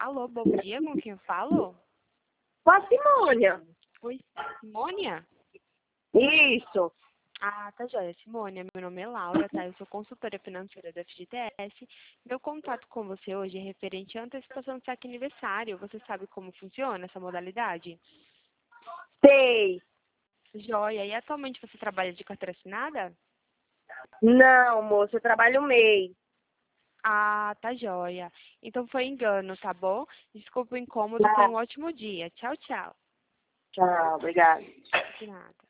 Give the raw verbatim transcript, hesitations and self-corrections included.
Alô, bom dia, com quem eu falo? Com a Simônia. Oi, Simônia? Isso. Ah, tá joia, Simônia. Meu nome é Laura, tá? Eu sou consultora financeira da F G T S. Meu contato com você hoje é referente à antecipação do saque aniversário. Você sabe como funciona essa modalidade? Sei. Joia. E atualmente você trabalha de carteira assinada? Não, moça, eu trabalho mês. Ah, tá joia. Então foi engano, tá bom? Desculpa o incômodo, tenha Tá. um ótimo dia. Tchau, tchau. Tchau, obrigada. De nada.